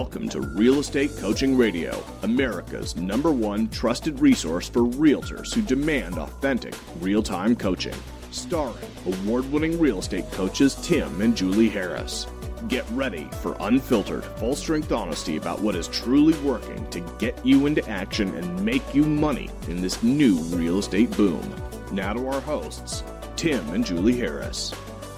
Welcome to Real Estate Coaching Radio, America's #1 trusted resource for realtors who demand authentic, real-time coaching. Starring award-winning real estate coaches Tim and Julie Harris. Get ready for unfiltered, full-strength honesty about what is truly working to get you into action and make you money in this new real estate boom. Now to our hosts, Tim and Julie Harris.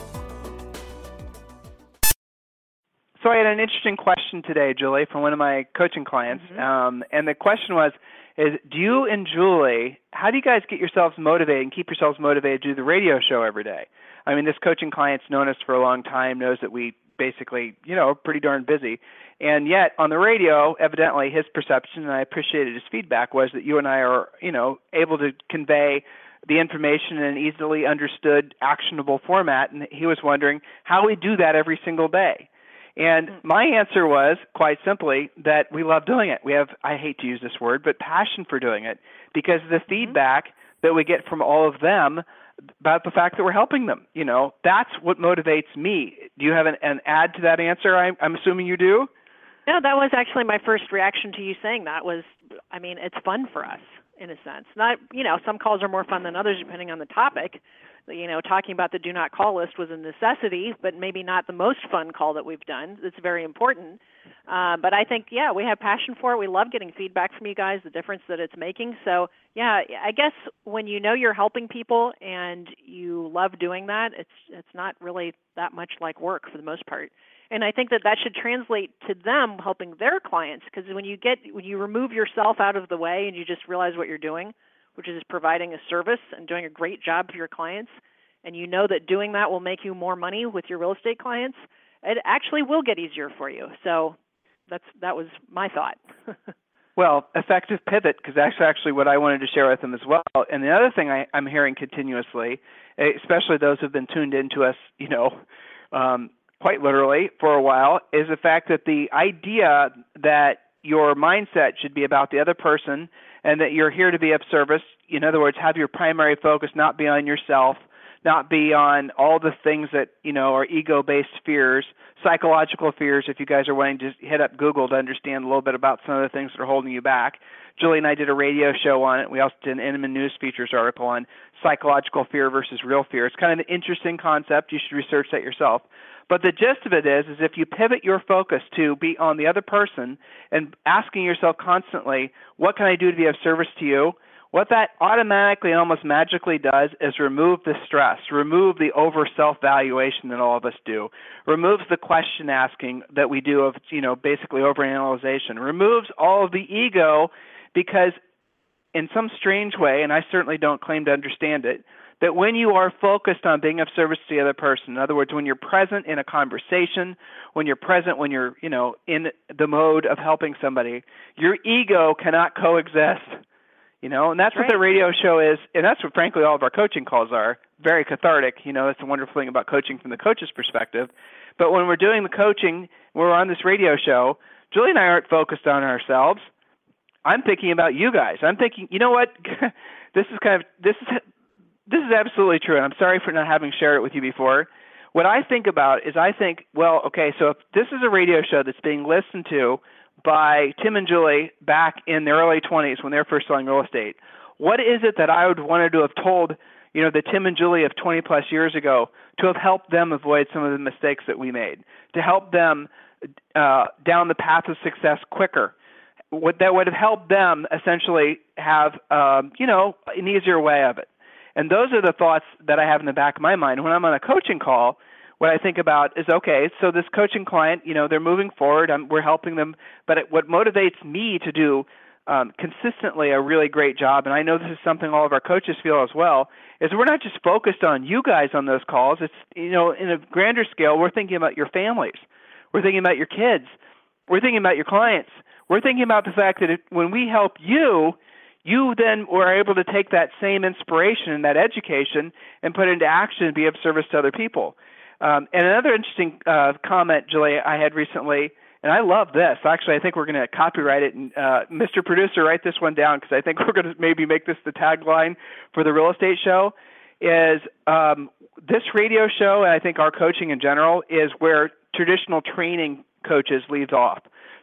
So I had an interesting question today, Julie, from one of my coaching clients, and the question was, do you and Julie, how do you guys get yourselves motivated and keep yourselves motivated to do the radio show every day? I mean, this coaching client's known us for a long time, knows that we basically, are pretty darn busy, and yet on the radio, evidently his perception, and I appreciated his feedback, was that you and I are, able to convey the information in an easily understood, actionable format, and he was wondering how we do that every single day. And my answer was, quite simply, that we love doing it. We have, I hate to use this word, but passion for doing it because of the feedback that we get from all of them about the fact that we're helping them. That's what motivates me. Do you have an add to that answer? I'm assuming you do? No, that was actually my first reaction to you saying that was, it's fun for us in a sense. Not, some calls are more fun than others depending on the topic. Talking about the do not call list was a necessity, but maybe not the most fun call that we've done. It's very important. But I think, we have passion for it. We love getting feedback from you guys, the difference that it's making. So, I guess when you're helping people and you love doing that, it's not really that much like work for the most part. And I think that should translate to them helping their clients, because when you remove yourself out of the way and you just realize what you're doing, which is providing a service and doing a great job for your clients, and you know that doing that will make you more money with your real estate clients, it actually will get easier for you. So that was my thought. Well, effective pivot, because that's actually what I wanted to share with them as well. And the other thing I'm hearing continuously, especially those who have been tuned into us, quite literally for a while, is the fact that the idea that your mindset should be about the other person and that you're here to be of service. In other words, have your primary focus not be on yourself, not be on all the things that, are ego-based fears, psychological fears, if you guys are wanting to hit up Google to understand a little bit about some of the things that are holding you back. Julie and I did a radio show on it. We also did an Inman News Features article on psychological fear versus real fear. It's kind of an interesting concept. You should research that yourself. But the gist of it is if you pivot your focus to be on the other person and asking yourself constantly, what can I do to be of service to you? What that automatically and almost magically does is remove the stress, remove the over-self-valuation that all of us do, removes the question asking that we do of, basically overanalyzation, removes all of the ego because in some strange way, and I certainly don't claim to understand it, that when you are focused on being of service to the other person, in other words, when you're present in a conversation, when you're in the mode of helping somebody, your ego cannot coexist, and that's what the radio show is, and that's what, frankly, all of our coaching calls are, very cathartic. That's the wonderful thing about coaching from the coach's perspective. But when we're doing the coaching, we're on this radio show, Julie and I aren't focused on ourselves. I'm thinking about you guys. I'm thinking, you know what, this is absolutely true, and I'm sorry for not having shared it with you before. What I think about is so if this is a radio show that's being listened to by Tim and Julie back in their early 20s when they were first selling real estate, what is it that I would wanted to have told, the Tim and Julie of 20-plus years ago to have helped them avoid some of the mistakes that we made, to help them down the path of success quicker? That would have helped them essentially have, an easier way of it. And those are the thoughts that I have in the back of my mind. When I'm on a coaching call, what I think about is, okay, so this coaching client, they're moving forward, we're helping them, but what motivates me to do consistently a really great job, and I know this is something all of our coaches feel as well, is we're not just focused on you guys on those calls. It's, in a grander scale, we're thinking about your families. We're thinking about your kids. We're thinking about your clients. We're thinking about the fact that when we help you, you then were able to take that same inspiration and that education and put it into action and be of service to other people. And another interesting comment, Julie, I had recently, and I love this. Actually, I think we're going to copyright it. And Mr. Producer, write this one down because I think we're going to maybe make this the tagline for the real estate show, is this radio show, and I think our coaching in general, is where traditional training coaches leaves off.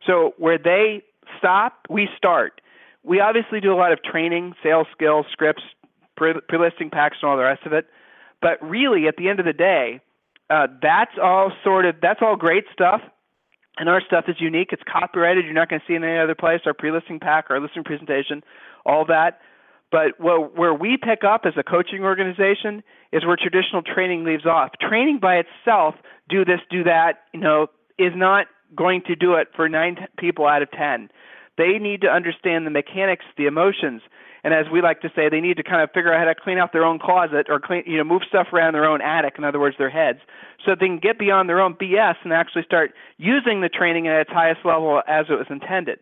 So where they stop, we start. We obviously do a lot of training, sales skills, scripts, pre-listing packs, and all the rest of it. But really, at the end of the day, that's all great stuff. And our stuff is unique. It's copyrighted. You're not going to see it in any other place. Our pre-listing pack, our listing presentation, all that. But where we pick up as a coaching organization is where traditional training leaves off. Training by itself, do this, do that, is not going to do it for 9 people out of 10. They need to understand the mechanics, the emotions, and as we like to say, they need to kind of figure out how to clean out their own closet or move stuff around their own attic, in other words, their heads, so they can get beyond their own BS and actually start using the training at its highest level as it was intended.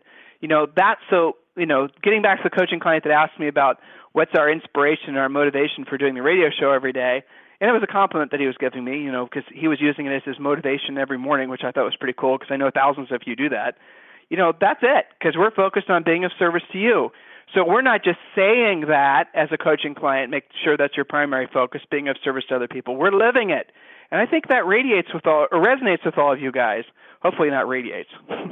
Getting back to the coaching client that asked me about what's our inspiration and our motivation for doing the radio show every day, and it was a compliment that he was giving me, because he was using it as his motivation every morning, which I thought was pretty cool because I know thousands of you do that. That's it, because we're focused on being of service to you. So we're not just saying that as a coaching client, make sure that's your primary focus, being of service to other people. We're living it. And I think that resonates with all of you guys. Hopefully not radiates,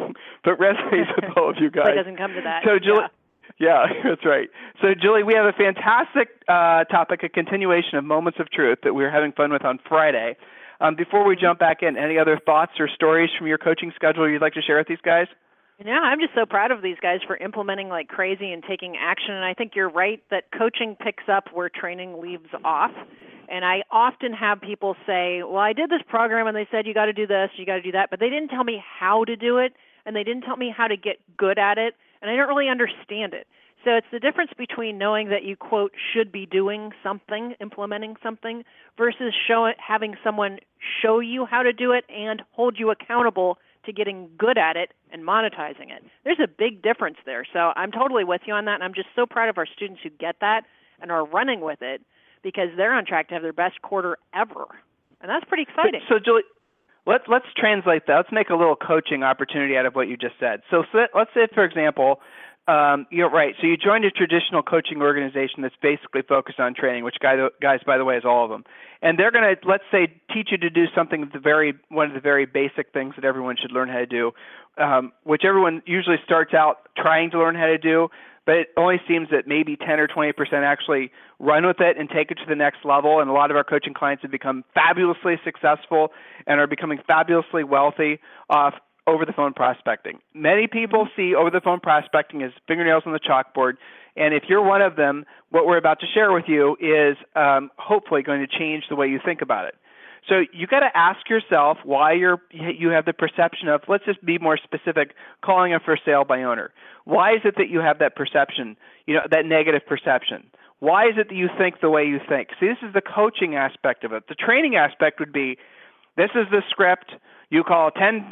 but resonates with all of you guys. It doesn't come to that. So Julie, yeah, that's right. So Julie, we have a fantastic topic, a continuation of Moments of Truth that we were having fun with on Friday. Before we jump back in, any other thoughts or stories from your coaching schedule you'd like to share with these guys? Yeah, I'm just so proud of these guys for implementing like crazy and taking action. And I think you're right that coaching picks up where training leaves off. And I often have people say, well, I did this program and they said you got to do this, you got to do that, but they didn't tell me how to do it and they didn't tell me how to get good at it, and I don't really understand it. So it's the difference between knowing that you, quote, should be doing something, implementing something, versus having someone show you how to do it and hold you accountable to getting good at it and monetizing it. There's a big difference there. So I'm totally with you on that, and I'm just so proud of our students who get that and are running with it because they're on track to have their best quarter ever. And that's pretty exciting. So Julie, let's translate that. Let's make a little coaching opportunity out of what you just said. So let's say, for example, you're right. So you joined a traditional coaching organization that's basically focused on training, which guys, by the way, is all of them. And they're going to, let's say, teach you to do something one of the very basic things that everyone should learn how to do, which everyone usually starts out trying to learn how to do, but it only seems that maybe 10 or 20% actually run with it and take it to the next level. And a lot of our coaching clients have become fabulously successful and are becoming fabulously wealthy off over-the-phone prospecting. Many people see over-the-phone prospecting as fingernails on the chalkboard, and if you're one of them, what we're about to share with you is hopefully going to change the way you think about it. So you got to ask yourself why you have the perception of, let's just be more specific, calling a for sale by owner. Why is it that you have that perception, that negative perception? Why is it that you think the way you think? See, this is the coaching aspect of it. The training aspect would be, this is the script. You call 10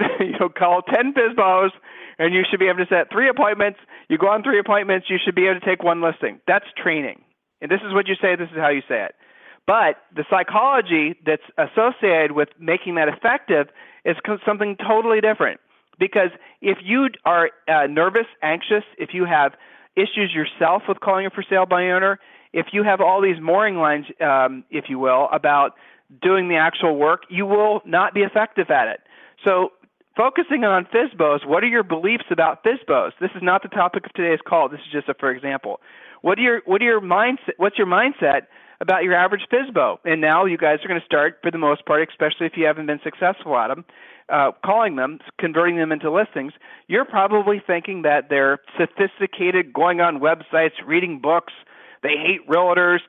FSBOs, and you should be able to set 3 appointments. You go on 3 appointments, you should be able to take 1 listing. That's training. And this is what you say, this is how you say it. But the psychology that's associated with making that effective is something totally different. Because if you are nervous, anxious, if you have issues yourself with calling a for sale by owner, if you have all these mooring lines, if you will, about doing the actual work, you will not be effective at it. So focusing on FSBOs, what are your beliefs about FSBOs? This is not the topic of today's call. This is just a for example. What's your mindset about your average FSBO? And now you guys are going to start, for the most part, especially if you haven't been successful at them, calling them, converting them into listings. You're probably thinking that they're sophisticated, going on websites, reading books. They hate realtors.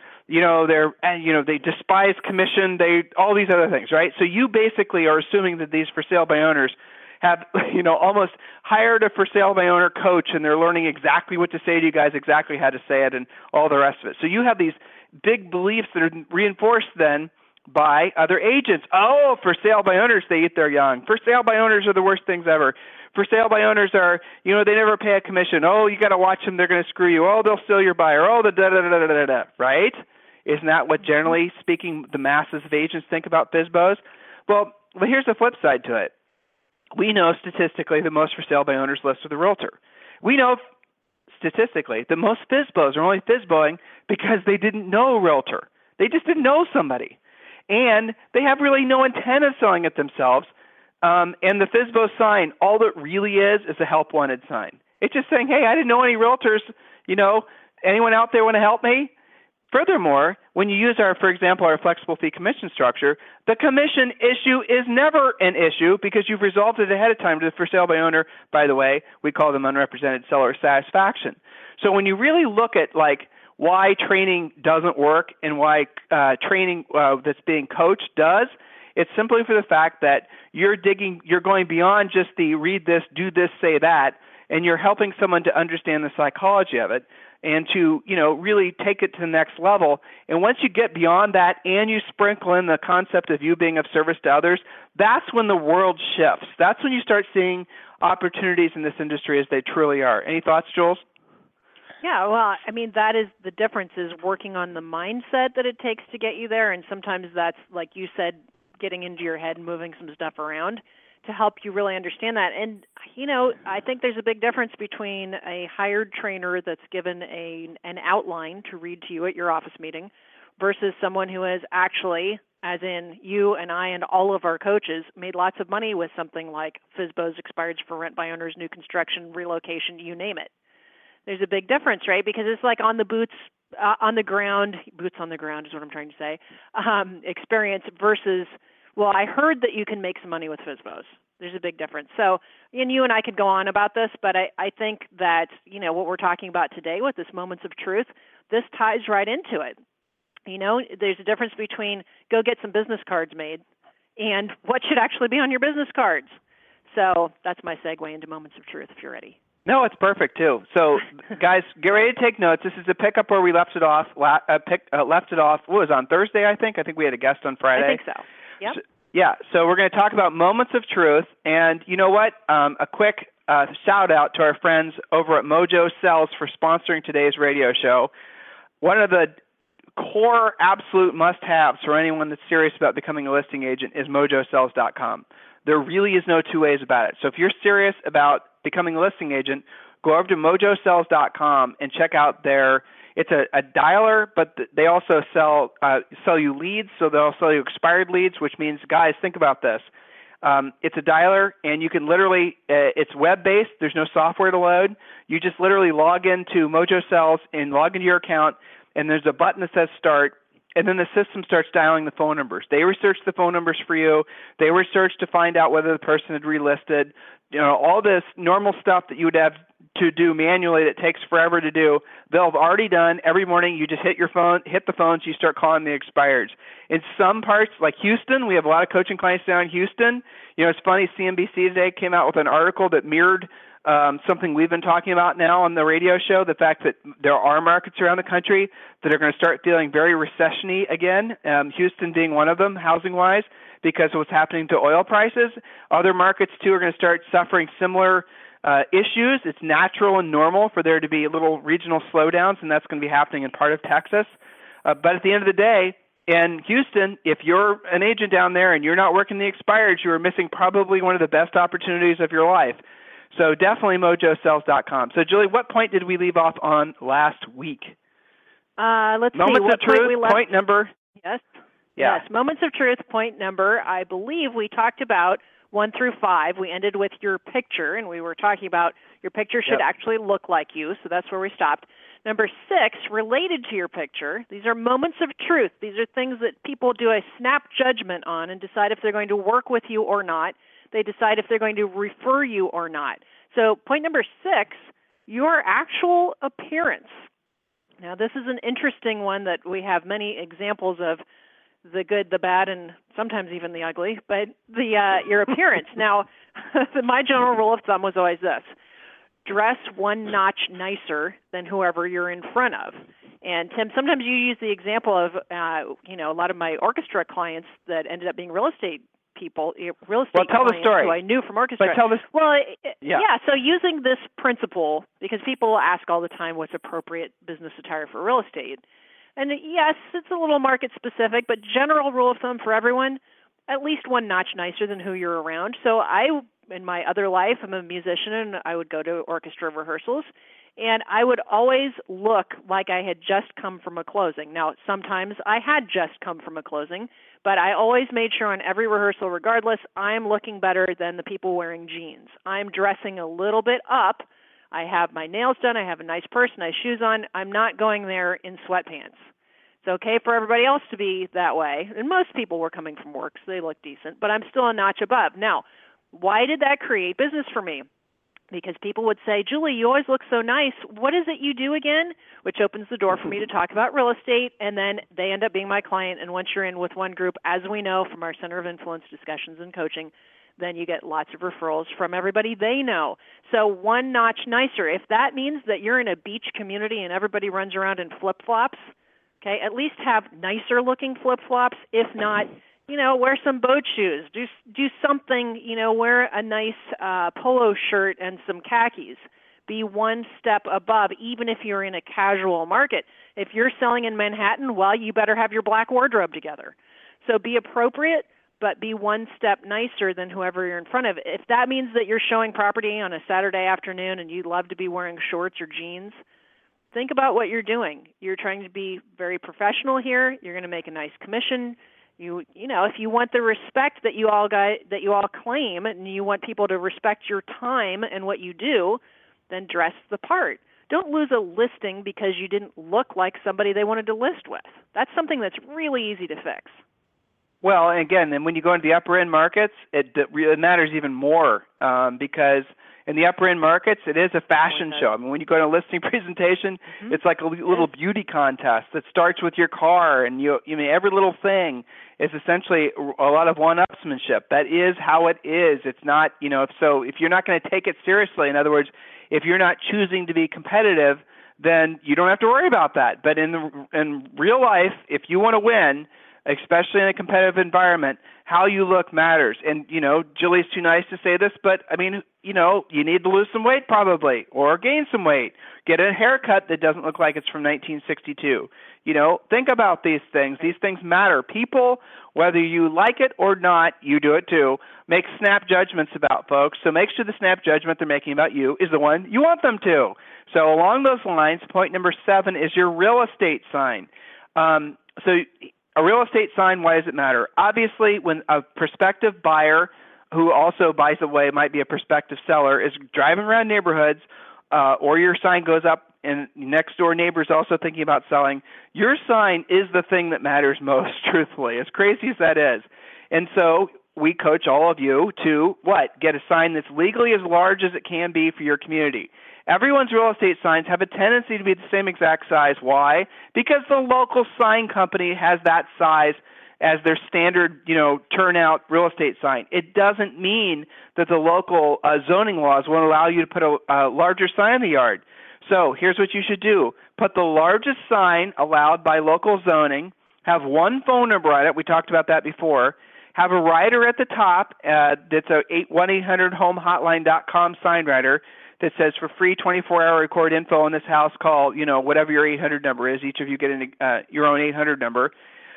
They despise commission. All these other things, right? So you basically are assuming that these for sale by owners have, almost hired a for sale by owner coach, and they're learning exactly what to say to you guys, exactly how to say it, and all the rest of it. So you have these big beliefs that are reinforced then by other agents. Oh, for sale by owners, they eat their young. For sale by owners are the worst things ever. For sale by owners are, they never pay a commission. Oh, you got to watch them. They're going to screw you. Oh, they'll steal your buyer. Oh, the da-da-da-da-da-da, right? Isn't that what, generally speaking, the masses of agents think about FSBOs? Well, here's the flip side to it. We know statistically the most for sale by owners list with a realtor. We know statistically the most FSBOs are only FSBOing because they didn't know a realtor. They just didn't know somebody. And they have really no intent of selling it themselves. And the FSBO sign, all it really is a help wanted sign. It's just saying, hey, I didn't know any realtors, anyone out there want to help me? Furthermore, when you use for example, our flexible fee commission structure, the commission issue is never an issue because you've resolved it ahead of time to the for sale by owner. By the way, we call them unrepresented seller satisfaction. So when you really look at why training doesn't work and why training that's being coached does, it's simply for the fact that you're going beyond just the read this, do this, say that, and you're helping someone to understand the psychology of it and to, really take it to the next level. And once you get beyond that and you sprinkle in the concept of you being of service to others, that's when the world shifts. That's when you start seeing opportunities in this industry as they truly are. Any thoughts, Jules? Yeah, well, that is the difference, is working on the mindset that it takes to get you there. And sometimes that's, like you said, getting into your head and moving some stuff around to help you really understand that. And, I think there's a big difference between a hired trainer that's given an outline to read to you at your office meeting versus someone who has actually, as in you and I and all of our coaches, made lots of money with something like FSBO's expireds for rent by owners, new construction, relocation, you name it. There's a big difference, right? Because it's like on the boots on the ground is what I'm trying to say, experience versus, well, I heard that you can make some money with FSBOs. There's a big difference. So, and you and I could go on about this, but I think that, what we're talking about today with this Moments of Truth, this ties right into it. There's a difference between go get some business cards made and what should actually be on your business cards. So that's my segue into Moments of Truth, if you're ready. No, it's perfect too. So, guys, get ready to take notes. This is the pickup where we left it off. What was on Thursday? I think we had a guest on Friday. I think so. Yep. So we're going to talk about Moments of Truth, and you know what? A quick shout out to our friends over at Mojo Sells for sponsoring today's radio show. One of the core absolute must-haves for anyone that's serious about becoming a listing agent is mojosells.com. There really is no two ways about it. So if you're serious about becoming a listing agent, go over to mojosells.com and check out it's a dialer, but they also sell you leads, so they'll sell you expired leads, which means, guys, think about this. It's a dialer, and you can literally, it's web-based. There's no software to load. You just literally log into Mojo Sells and log into your account, and there's a button that says Start, and then the system starts dialing the phone numbers. They research the phone numbers for you. They research to find out whether the person had relisted. All this normal stuff that you would have to do manually that takes forever to do, they'll have already done. Every morning you just hit the phones, you start calling the expireds. In some parts, like Houston, we have a lot of coaching clients down in Houston. It's funny, CNBC today came out with an article that mirrored something we've been talking about now on the radio show, the fact that there are markets around the country that are going to start feeling very recession-y again, Houston being one of them, housing-wise, because of what's happening to oil prices. Other markets, too, are going to start suffering similar issues. It's natural and normal for there to be little regional slowdowns, and that's going to be happening in part of Texas. But at the end of the day, in Houston, if you're an agent down there and you're not working the expireds, you are missing probably one of the best opportunities of your life. So definitely mojosells.com. So, Julie, what point did we leave off on last week? Let's see. Moments of Truth, point number. Yes. Yeah. Yes. Moments of Truth, point number. I believe we talked about 1 through 5. We ended with your picture, and we were talking about your picture should actually look like you, so that's where we stopped. Number 6, related to your picture, these are moments of truth. These are things that people do a snap judgment on and decide if they're going to work with you or not. They decide if they're going to refer you or not. So point number 6, your actual appearance. Now, this is an interesting one that we have many examples of, the good, the bad, and sometimes even the ugly, but your appearance. Now, my general rule of thumb was always this: dress one notch nicer than whoever you're in front of. And Tim, sometimes you use the example of, a lot of my orchestra clients that ended up being real estate clients who I knew from orchestra. So using this principle, because people ask all the time what's appropriate business attire for real estate. And yes, it's a little market specific, but general rule of thumb for everyone, at least one notch nicer than who you're around. So in my other life, I'm a musician, and I would go to orchestra rehearsals. And I would always look like I had just come from a closing. Now, sometimes I had just come from a closing, but I always made sure on every rehearsal, regardless, I'm looking better than the people wearing jeans. I'm dressing a little bit up. I have my nails done. I have a nice purse, nice shoes on. I'm not going there in sweatpants. It's okay for everybody else to be that way. And most people were coming from work, so they look decent, but I'm still a notch above. Now, why did that create business for me? Because people would say, Julie, you always look so nice. What is it you do again? Which opens the door for me to talk about real estate, and then they end up being my client. And once you're in with one group, as we know from our Center of Influence discussions and coaching, then you get lots of referrals from everybody they know. So one notch nicer. If that means that you're in a beach community and everybody runs around in flip-flops, okay, at least have nicer looking flip-flops. If not, wear some boat shoes. Do something, wear a nice polo shirt and some khakis. Be one step above, even if you're in a casual market. If you're selling in Manhattan, well, you better have your black wardrobe together. So be appropriate, but be one step nicer than whoever you're in front of. If that means that you're showing property on a Saturday afternoon and you'd love to be wearing shorts or jeans, think about what you're doing. You're trying to be very professional here. You're going to make a nice commission. If you want the respect that you all claim, and you want people to respect your time and what you do, then dress the part. Don't lose a listing because you didn't look like somebody they wanted to list with. That's something that's really easy to fix. Well, again, and when you go into the upper end markets, it matters even more because in the upper end markets, it is a fashion show. I mean, when you go to a listing presentation, it's like a little beauty contest that starts with your car, and every little thing is essentially a lot of one-upsmanship. That is how it is. It's not, if you're not going to take it seriously, in other words, if you're not choosing to be competitive, then you don't have to worry about that. But in real life, if you want to win, especially in a competitive environment, how you look matters. And, Julie's too nice to say this, but, you need to lose some weight probably, or gain some weight. Get a haircut that doesn't look like it's from 1962. Think about these things. These things matter. People, whether you like it or not, you do it too, make snap judgments about folks. So make sure the snap judgment they're making about you is the one you want them to. So along those lines, point number 7 is your real estate sign. A real estate sign, why does it matter? Obviously, when a prospective buyer, who also, by the way, might be a prospective seller, is driving around neighborhoods, or your sign goes up and next door neighbors also thinking about selling, your sign is the thing that matters most, truthfully, as crazy as that is. And so we coach all of you to, get a sign that's legally as large as it can be for your community. Everyone's real estate signs have a tendency to be the same exact size. Why? Because the local sign company has that size as their standard, turnout real estate sign. It doesn't mean that the local zoning laws won't allow you to put a larger sign in the yard. So here's what you should do. Put the largest sign allowed by local zoning, have one phone number on it. We talked about that before. Have a rider at the top that's a 1-800-HOME-HOTLINE.com sign rider that says for free 24-hour record info in this house, call, whatever your 800 number is. Each of you get your own 800 number.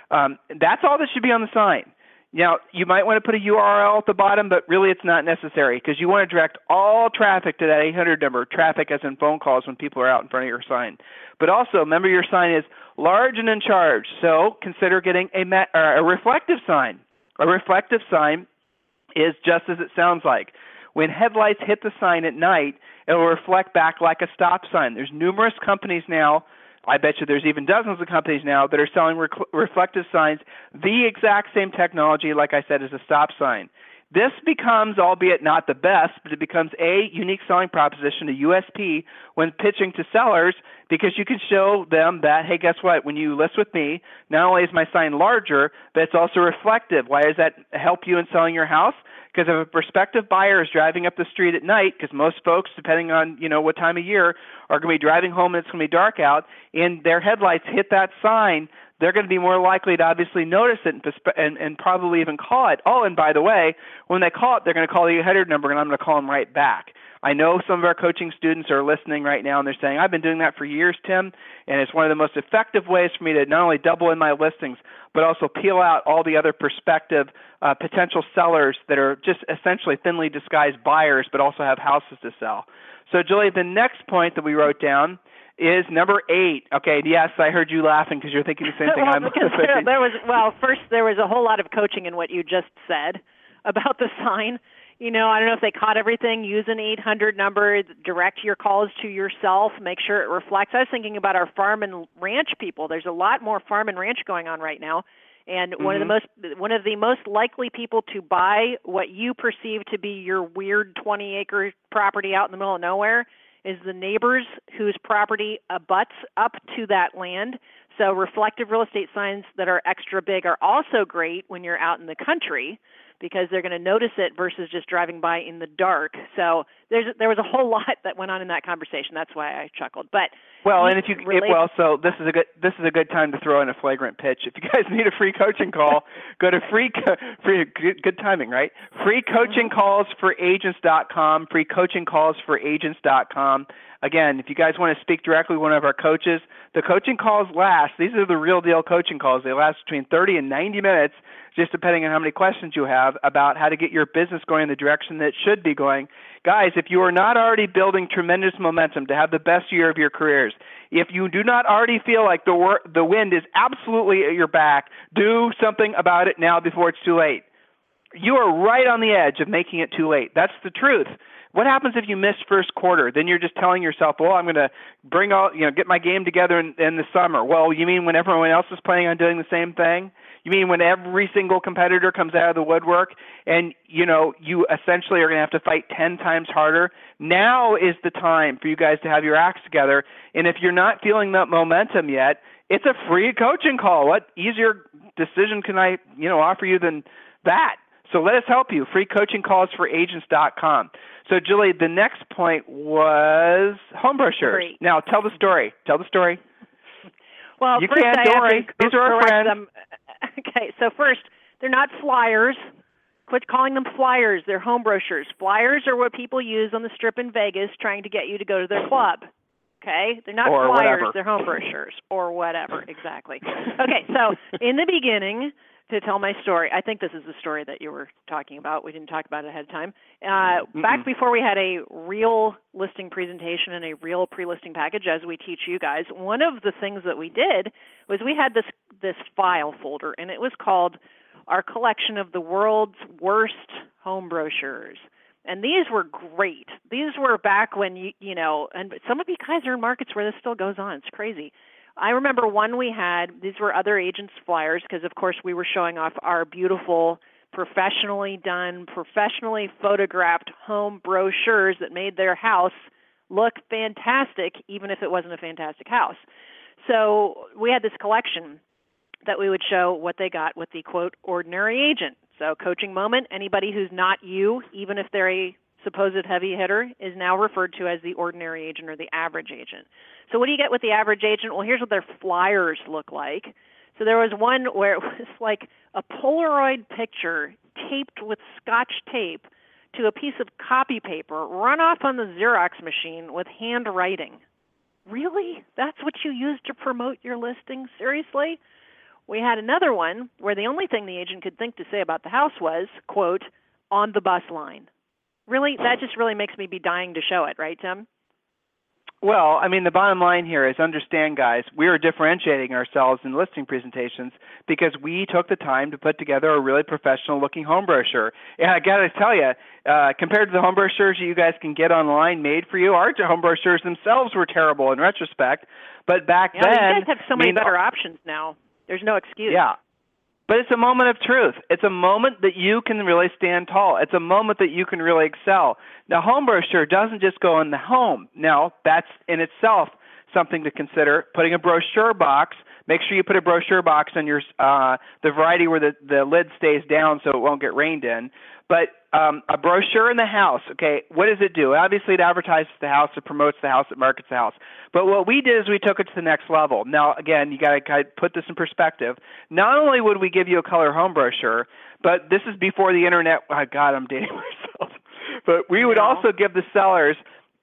That's all that should be on the sign. Now, you might want to put a URL at the bottom, but really it's not necessary because you want to direct all traffic to that 800 number, traffic as in phone calls when people are out in front of your sign. But also, remember your sign is large and in charge, so consider getting a reflective sign. A reflective sign is just as it sounds like. When headlights hit the sign at night, it will reflect back like a stop sign. There's numerous companies now, I bet you there's even dozens of companies now that are selling reflective signs, the exact same technology, like I said, as a stop sign. This becomes, albeit not the best, but it becomes a unique selling proposition, a USP, when pitching to sellers, because you can show them that, hey, guess what? When you list with me, not only is my sign larger, but it's also reflective. Why does that help you in selling your house? Because if a prospective buyer is driving up the street at night, because most folks, depending on what time of year, are going to be driving home and it's going to be dark out, and their headlights hit that sign, they're going to be more likely to obviously notice it and probably even call it. Oh, and by the way, when they call it, they're going to call the 800 number, and I'm going to call them right back. I know some of our coaching students are listening right now, and they're saying, I've been doing that for years, Tim, and it's one of the most effective ways for me to not only double in my listings, but also peel out all the other prospective potential sellers that are just essentially thinly disguised buyers but also have houses to sell. So, Julie, the next point that we wrote down is number 8. Okay, yes, I heard you laughing because you're thinking the same thing. First there was a whole lot of coaching in what you just said about the sign. I don't know if they caught everything. Use an 800 number, direct your calls to yourself, make sure it reflects. I was thinking about our farm and ranch people. There's a lot more farm and ranch going on right now. And one of the most likely people to buy what you perceive to be your weird 20-acre property out in the middle of nowhere is the neighbors whose property abuts up to that land. So reflective real estate signs that are extra big are also great when you're out in the country, because they're going to notice it versus just driving by in the dark. So there was a whole lot that went on in that conversation. That's why I chuckled. But so this is a good time to throw in a flagrant pitch. If you guys need a free coaching call, go to good timing, right? freecoachingcallsforagents.com, freecoachingcallsforagents.com. Again, if you guys want to speak directly with one of our coaches, the coaching calls last. These are the real deal coaching calls. They last between 30 and 90 minutes, just depending on how many questions you have about how to get your business going in the direction that it should be going. Guys, if you are not already building tremendous momentum to have the best year of your careers, if you do not already feel like the wind is absolutely at your back, do something about it now before it's too late. You are right on the edge of making it too late. That's the truth. What happens if you miss first quarter? Then you're just telling yourself, well, I'm going to get my game together in the summer. Well, you mean when everyone else is planning on doing the same thing? You mean when every single competitor comes out of the woodwork and, you essentially are going to have to fight 10 times harder? Now is the time for you guys to have your acts together. And if you're not feeling that momentum yet, it's a free coaching call. What easier decision can I, offer you than that? So let us help you. freecoachingcallsforagents.com. So, Julie, the next point was home brochures. Great. Now, tell the story. Well, you first can't, I don't worry. These are our friends. Them. Okay, so first, they're not flyers. Quit calling them flyers. They're home brochures. Flyers are what people use on the Strip in Vegas trying to get you to go to their club. Okay? They're not or flyers. Whatever. They're home brochures or whatever. Exactly. Okay, so in the beginning, to tell my story, I think this is the story that you were talking about. We didn't talk about it ahead of time. Back before we had a real listing presentation and a real pre-listing package, as we teach you guys, one of the things that we did was we had this file folder, and it was called Our Collection of the World's Worst Home Brochures. And these were great. These were back when, and some of you guys are in markets where this still goes on. It's crazy. I remember one we had, these were other agents' flyers because, of course, we were showing off our beautiful, professionally done, professionally photographed home brochures that made their house look fantastic, even if it wasn't a fantastic house. So we had this collection that we would show what they got with the, quote, ordinary agent. So coaching moment, anybody who's not you, even if they're a supposed heavy hitter, is now referred to as the ordinary agent or the average agent. So what do you get with the average agent? Well, here's what their flyers look like. So there was one where it was like a Polaroid picture taped with Scotch tape to a piece of copy paper, run off on the Xerox machine with handwriting. Really? That's what you use to promote your listing? Seriously? We had another one where the only thing the agent could think to say about the house was, quote, on the bus line. Really? That just really makes me be dying to show it, right, Tim? Well, I mean, the bottom line here is understand, guys, we are differentiating ourselves in listing presentations because we took the time to put together a really professional-looking home brochure. And I got to tell you, compared to the home brochures you guys can get online made for you, our home brochures themselves were terrible in retrospect. But back then, you guys have so many better options now. There's no excuse. Yeah. But it's a moment of truth. It's a moment that you can really stand tall. It's a moment that you can really excel. Now, home brochure doesn't just go in the home. Now, that's in itself something to consider. Putting a brochure box Make sure you put a brochure box on your the variety where the lid stays down so it won't get rained in. But a brochure in the house, okay, what does it do? Obviously, it advertises the house, it promotes the house, it markets the house. But what we did is we took it to the next level. Now, again, you got to put this in perspective. Not only would we give you a color home brochure, but this is before the internet. Oh, God, I'm dating myself. But we would also give the sellers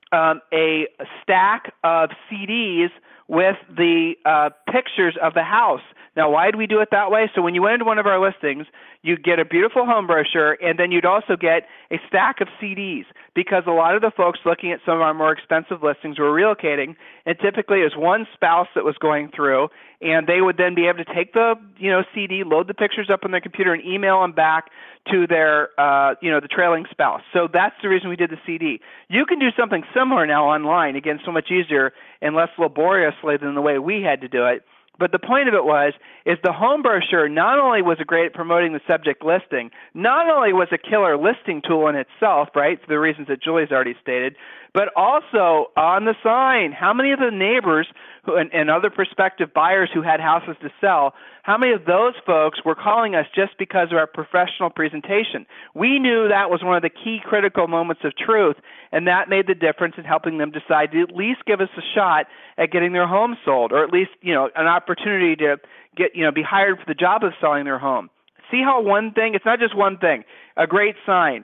a stack of CDs with the pictures of the house. Now, why did we do it that way? So when you went into one of our listings, you'd get a beautiful home brochure, and then you'd also get a stack of CDs, because a lot of the folks looking at some of our more expensive listings were relocating, and typically it was one spouse that was going through, and they would then be able to take the CD, load the pictures up on their computer, and email them back to their the trailing spouse. So that's the reason we did the CD. You can do something similar now online, again, so much easier and less laboriously than the way we had to do it. But the point of it is the home brochure not only was great at promoting the subject listing, not only was a killer listing tool in itself, right, for the reasons that Julie's already stated, but also on the sign, how many of the neighbors and other prospective buyers who had houses to sell, how many of those folks were calling us just because of our professional presentation? We knew that was one of the key critical moments of truth, and that made the difference in helping them decide to at least give us a shot at getting their home sold, or at least an opportunity to get be hired for the job of selling their home. See how one thing, it's not just one thing, a great sign,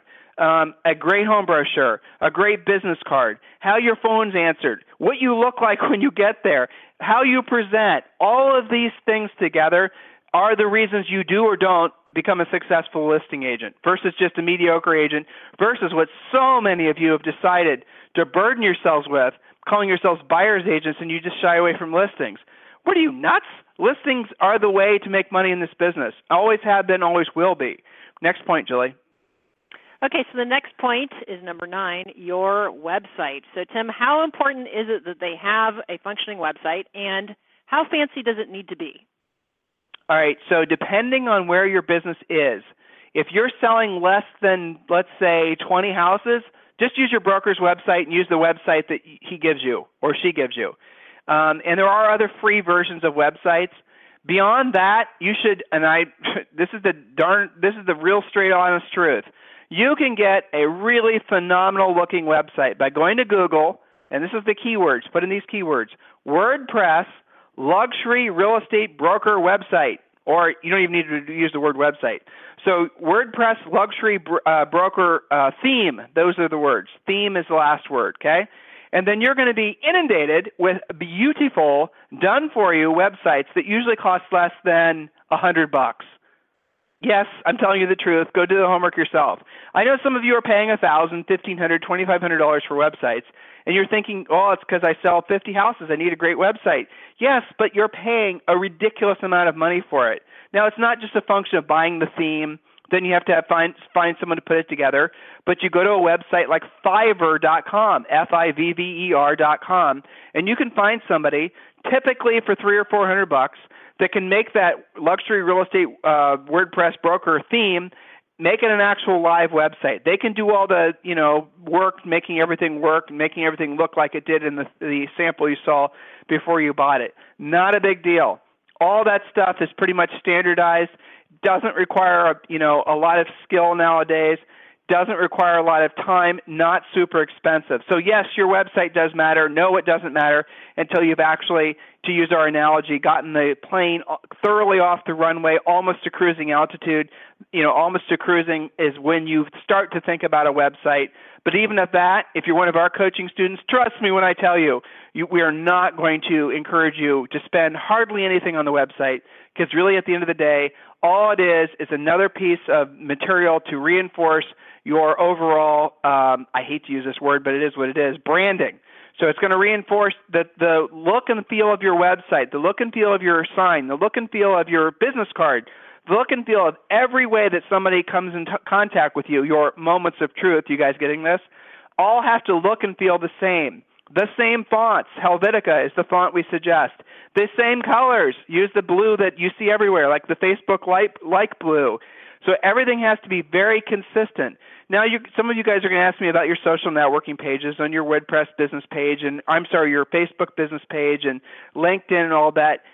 a great home brochure, a great business card, how your phone's answered, what you look like when you get there, how you present, all of these things together are the reasons you do or don't become a successful listing agent versus just a mediocre agent versus what so many of you have decided to burden yourselves with, calling yourselves buyer's agents, and you just shy away from listings. What are you, nuts? Listings are the way to make money in this business. Always have been, always will be. Next point, Julie. Okay, so the next point is number 9, your website. So, Tim, how important is it that they have a functioning website, and how fancy does it need to be? All right, so depending on where your business is, if you're selling less than, let's say, 20 houses, just use your broker's website and use the website that he gives you or she gives you. And there are other free versions of websites. Beyond that, you should, and this is the real straight honest truth. You can get a really phenomenal looking website by going to Google, and this is the keywords, put in these keywords, WordPress luxury real estate broker website, or you don't even need to use the word website. So WordPress luxury broker theme, those are the words. Theme is the last word, okay? And then you're going to be inundated with beautiful, done-for-you websites that usually cost less than $100. Yes, I'm telling you the truth. Go do the homework yourself. I know some of you are paying $1,000, $1,500, $2,500 for websites, and you're thinking, oh, it's because I sell 50 houses. I need a great website. Yes, but you're paying a ridiculous amount of money for it. Now, it's not just a function of buying the theme. Then you have to find someone to put it together. But you go to a website like Fiverr.com, Fiverr.com, and you can find somebody, typically for $300 or $400, that can make that luxury real estate WordPress broker theme, make it an actual live website. They can do all the work, making everything work, making everything look like it did in the sample you saw before you bought it. Not a big deal. All that stuff is pretty much standardized. Doesn't require a lot of skill nowadays. Doesn't require a lot of time. Not super expensive. So yes, your website does matter. No, it doesn't matter until you've actually, to use our analogy, gotten the plane thoroughly off the runway, almost to cruising altitude. Almost to cruising is when you start to think about a website. But even at that, if you're one of our coaching students, trust me when I tell you, we are not going to encourage you to spend hardly anything on the website, because really at the end of the day, all it is another piece of material to reinforce your overall, I hate to use this word, but it is what it is, branding. So it's going to reinforce the look and feel of your website, the look and feel of your sign, the look and feel of your business card, the look and feel of every way that somebody comes in contact with you, your moments of truth, you guys getting this, all have to look and feel the same. The same fonts. Helvetica is the font we suggest. The same colors. Use the blue that you see everywhere, like the Facebook like blue. So everything has to be very consistent. Now, some of you guys are going to ask me about your social networking pages on your WordPress business page, and your Facebook business page and LinkedIn and all that.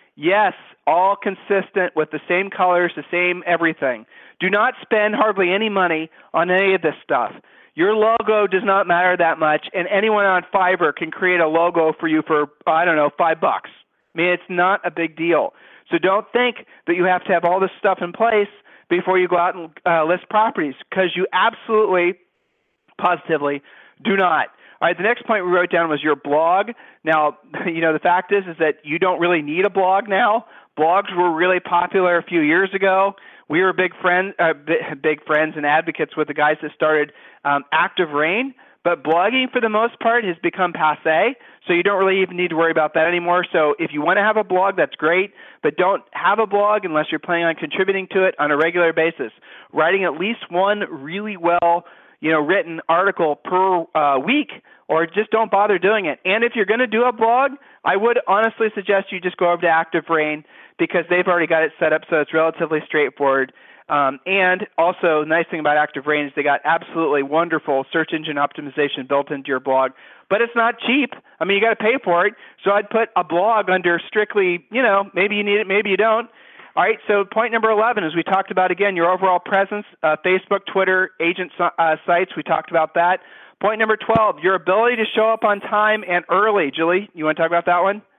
Yes, all consistent with the same colors, the same everything. Do not spend hardly any money on any of this stuff. Your logo does not matter that much, and anyone on Fiverr can create a logo for you for, I don't know, $5. I mean, it's not a big deal. So don't think that you have to have all this stuff in place before you go out and list properties, because you absolutely, positively do not. All right, the next point we wrote down was your blog. Now, the fact is that you don't really need a blog now. Blogs were really popular a few years ago. We were big friends and advocates with the guys that started Active Rain, but blogging for the most part has become passé, so you don't really even need to worry about that anymore. So if you want to have a blog, that's great, but don't have a blog unless you're planning on contributing to it on a regular basis. Writing at least one really well written article per week, or just don't bother doing it. And if you're going to do a blog, I would honestly suggest you just go over to Active Rain, because they've already got it set up so it's relatively straightforward. And also, the nice thing about Active Rain is they got absolutely wonderful search engine optimization built into your blog. But it's not cheap. I mean, you got to pay for it. So I'd put a blog under strictly, maybe you need it, maybe you don't. All right, so point number 11, as we talked about, again, your overall presence, Facebook, Twitter, agent sites, we talked about that. Point number 12, your ability to show up on time and early. Julie, you want to talk about that one?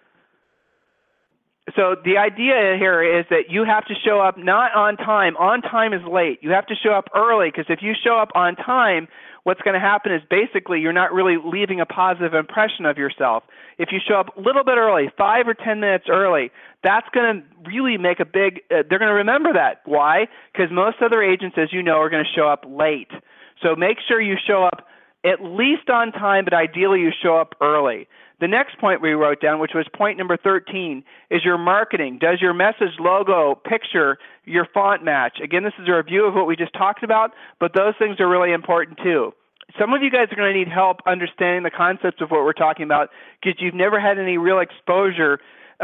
So the idea here is that you have to show up not on time. On time is late. You have to show up early, because if you show up on time, what's going to happen is basically you're not really leaving a positive impression of yourself. If you show up a little bit early, 5 or 10 minutes early, that's going to really make a big they're going to remember that. Why? Because most other agents, as you know, are going to show up late. So make sure you show up at least on time, but ideally you show up early. The next point we wrote down, which was point number 13, is your marketing. Does your message, logo, picture, your font match? Again, this is a review of what we just talked about, but those things are really important too. Some of you guys are going to need help understanding the concepts of what we're talking about, because you've never had any real exposure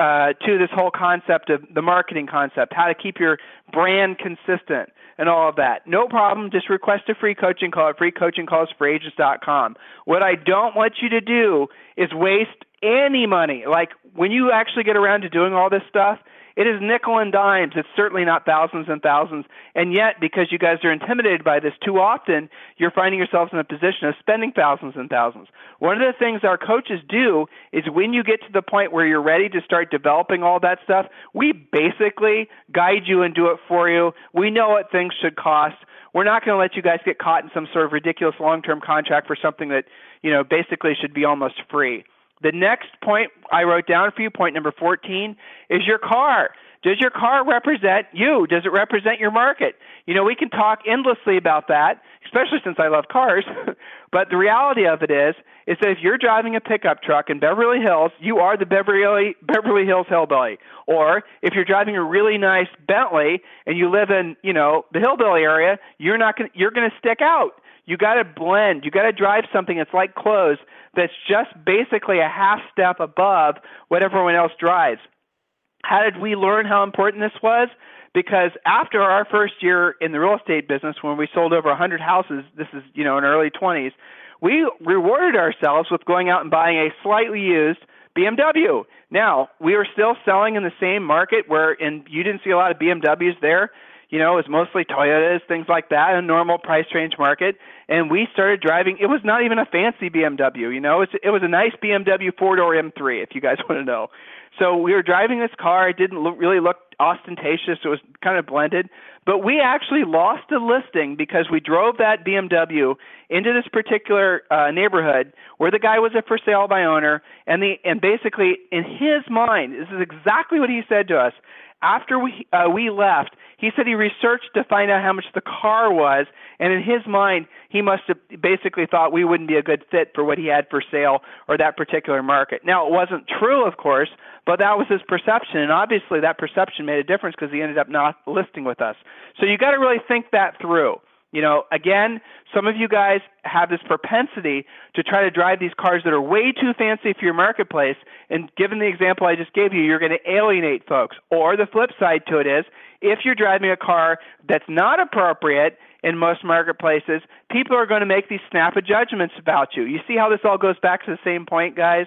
to this whole concept of the marketing concept, how to keep your brand consistent and all of that. No problem. Just request a free coaching call at freecoachingcallsforagents.com. What I don't want you to do is waste any money. Like, when you actually get around to doing all this stuff, it is nickel and dimes. It's certainly not thousands and thousands. And yet, because you guys are intimidated by this too often, you're finding yourselves in a position of spending thousands and thousands. One of the things our coaches do is, when you get to the point where you're ready to start developing all that stuff, we basically guide you and do it for you. We know what things should cost. We're not going to let you guys get caught in some sort of ridiculous long-term contract for something that, basically should be almost free. The next point I wrote down for you, point number 14, is your car. Does your car represent you? Does it represent your market? We can talk endlessly about that, especially since I love cars. But the reality of it is that if you're driving a pickup truck in Beverly Hills, you are the Beverly Hills hillbilly. Or if you're driving a really nice Bentley and you live in, the hillbilly area, you're going to stick out. You got to blend. You got to drive something that's like clothes, that's just basically a half step above what everyone else drives. How did we learn how important this was? Because after our first year in the real estate business, when we sold over 100 houses, this is, in early 20s, we rewarded ourselves with going out and buying a slightly used BMW. Now, we were still selling in the same market and you didn't see a lot of BMWs there. It was mostly Toyotas, things like that, a normal price range market. And we started driving. It was not even a fancy BMW, It was a nice BMW 4-door M3, if you guys want to know. So we were driving this car. It didn't really look ostentatious. It was kind of blended. But we actually lost a listing because we drove that BMW into this particular neighborhood where the guy was a for sale by owner. And basically, in his mind, this is exactly what he said to us. After we left, he said he researched to find out how much the car was, and in his mind, he must have basically thought we wouldn't be a good fit for what he had for sale or that particular market. Now, it wasn't true, of course, but that was his perception, and obviously that perception made a difference because he ended up not listing with us. So you got to really think that through. Again, some of you guys have this propensity to try to drive these cars that are way too fancy for your marketplace. And given the example I just gave you, you're going to alienate folks. Or the flip side to it is, if you're driving a car that's not appropriate in most marketplaces, people are going to make these snap judgments about you. You see how this all goes back to the same point, guys?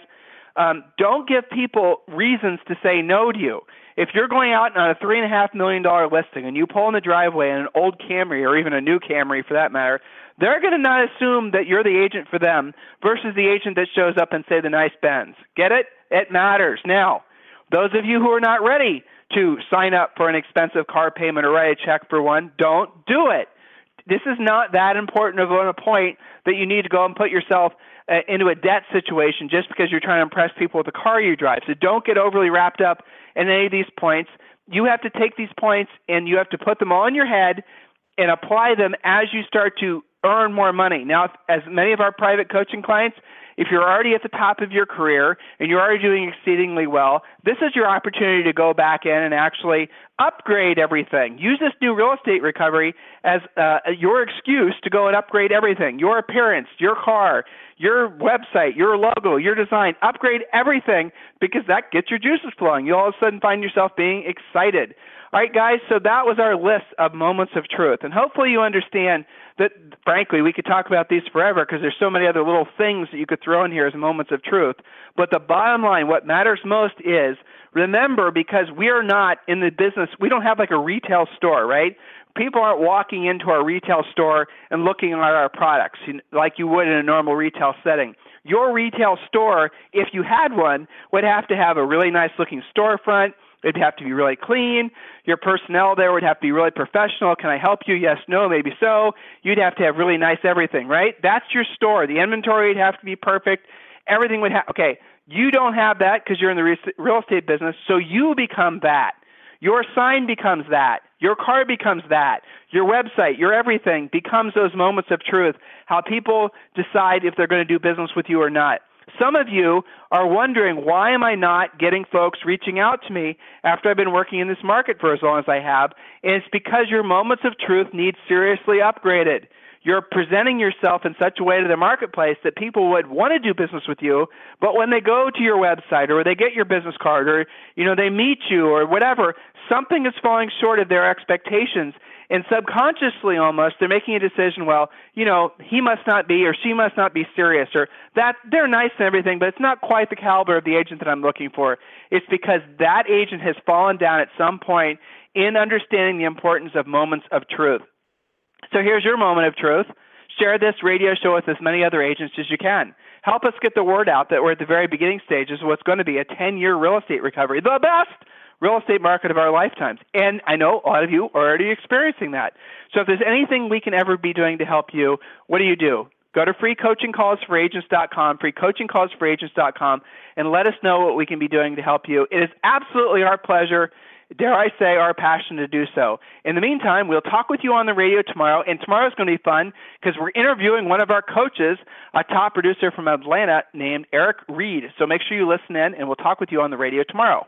Don't give people reasons to say no to you. If you're going out on a $3.5 million listing and you pull in the driveway in an old Camry or even a new Camry for that matter, they're going to not assume that you're the agent for them versus the agent that shows up and say the nice Benz. Get it? It matters. Now, those of you who are not ready to sign up for an expensive car payment or write a check for one, don't do it. This is not that important of a point that you need to go and put yourself into a debt situation just because you're trying to impress people with the car you drive. So don't get overly wrapped up in any of these points. You have to take these points and you have to put them all in your head and apply them as you start to earn more money. Now, as many of our private coaching clients, if you're already at the top of your career and you're already doing exceedingly well, this is your opportunity to go back in and actually upgrade everything. Use this new real estate recovery as your excuse to go and upgrade everything. Your appearance, your car, your website, your logo, your design. Upgrade everything because that gets your juices flowing. You'll all of a sudden find yourself being excited. All right, guys, so that was our list of moments of truth. And hopefully you understand that, frankly, we could talk about these forever because there's so many other little things that you could throw in here as moments of truth. But the bottom line, what matters most is, remember, because we are not in the business, we don't have like a retail store, right? People aren't walking into our retail store and looking at our products like you would in a normal retail setting. Your retail store, if you had one, would have to have a really nice-looking storefront. It'd have to be really clean. Your personnel there would have to be really professional. Can I help you? Yes, no, maybe so. You'd have to have really nice everything, right? That's your store. The inventory would have to be perfect. Everything would have, okay, you don't have that because you're in the real estate business, so you become that. Your sign becomes that. Your car becomes that. Your website, your everything becomes those moments of truth, how people decide if they're going to do business with you or not. Some of you are wondering, why am I not getting folks reaching out to me after I've been working in this market for as long as I have? And it's because your moments of truth need seriously upgraded. You're presenting yourself in such a way to the marketplace that people would want to do business with you, but when they go to your website or they get your business card or they meet you or whatever, something is falling short of their expectations. And subconsciously almost, they're making a decision, well, he must not be or she must not be serious, or that they're nice and everything, but it's not quite the caliber of the agent that I'm looking for. It's because that agent has fallen down at some point in understanding the importance of moments of truth. So here's your moment of truth. Share this radio show with as many other agents as you can. Help us get the word out that we're at the very beginning stages of what's going to be a 10-year real estate recovery, the best real estate market of our lifetimes. And I know a lot of you are already experiencing that. So if there's anything we can ever be doing to help you, what do? Go to freecoachingcallsforagents.com, freecoachingcallsforagents.com, and let us know what we can be doing to help you. It is absolutely our pleasure, dare I say, our passion to do so. In the meantime, we'll talk with you on the radio tomorrow, and tomorrow's going to be fun because we're interviewing one of our coaches, a top producer from Atlanta named Eric Reed. So make sure you listen in, and we'll talk with you on the radio tomorrow.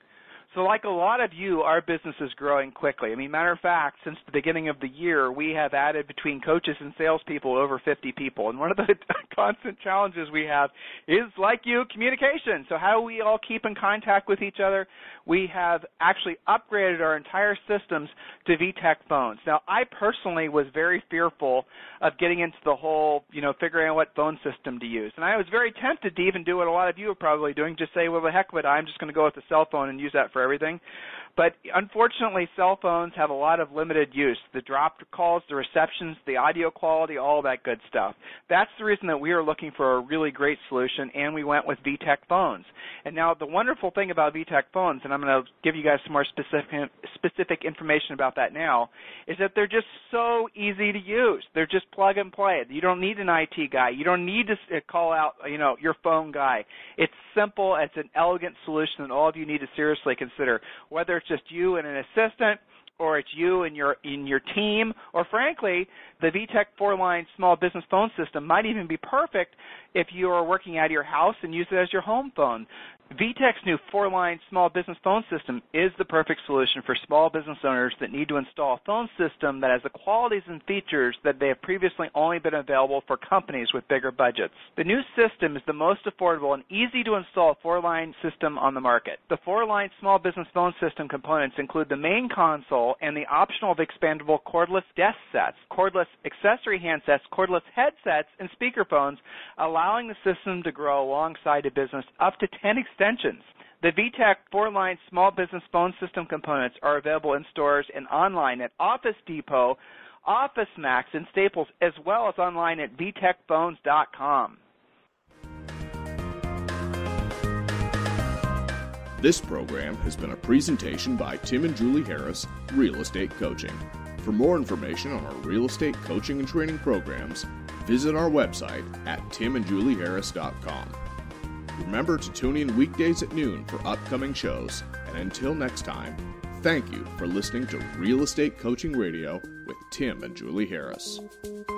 So like a lot of you, our business is growing quickly. I mean, matter of fact, since the beginning of the year, we have added between coaches and salespeople over 50 people. And one of the constant challenges we have is, like you, communication. So how do we all keep in contact with each other? We have actually upgraded our entire systems to VTech phones. Now, I personally was very fearful of getting into the whole, figuring out what phone system to use. And I was very tempted to even do what a lot of you are probably doing, just say, well, the heck with it, I'm just going to go with the cell phone and use that for everything. But unfortunately, cell phones have a lot of limited use. The dropped calls, the receptions, the audio quality, all that good stuff. That's the reason that we are looking for a really great solution, and we went with VTech phones. And now the wonderful thing about VTech phones, and I'm going to give you guys some more specific information about that now, is that they're just so easy to use. They're just plug and play. You don't need an IT guy. You don't need to call out, your phone guy. It's simple. It's an elegant solution that all of you need to seriously consider, whether it's just you and an assistant, or it's you and your team, or frankly, the VTech 4-line small business phone system might even be perfect if you are working out of your house and use it as your home phone. VTech's new 4-line small business phone system is the perfect solution for small business owners that need to install a phone system that has the qualities and features that they have previously only been available for companies with bigger budgets. The new system is the most affordable and easy to install 4-line system on the market. The 4-line small business phone system components include the main console and the optional expandable cordless desk sets, cordless accessory handsets, cordless headsets, and speakerphones, allowing the system to grow alongside a business up to 10 extensions. The VTech 4-line small business phone system components are available in stores and online at Office Depot, OfficeMax, and Staples, as well as online at vtechphones.com. This program has been a presentation by Tim and Julie Harris, Real Estate Coaching. For more information on our real estate coaching and training programs, visit our website at timandjulieharris.com. Remember to tune in weekdays at noon for upcoming shows. And until next time, thank you for listening to Real Estate Coaching Radio with Tim and Julie Harris.